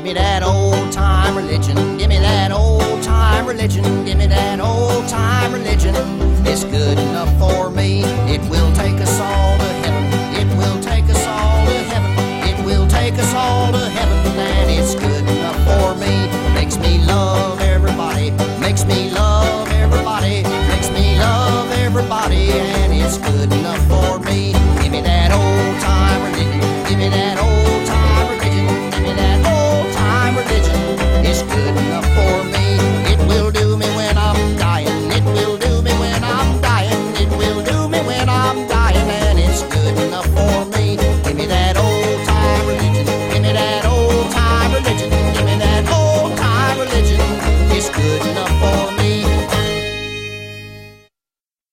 Give me that old time religion. Give me that old time religion. Give me that old time religion. It's good enough for me. It will take us all to heaven. It will take us all to heaven. It will take us all to heaven. And it's good enough for me. Makes me love everybody. Makes me love everybody. Makes me love everybody. And it's good enough for me. Give me that old time religion. Give me that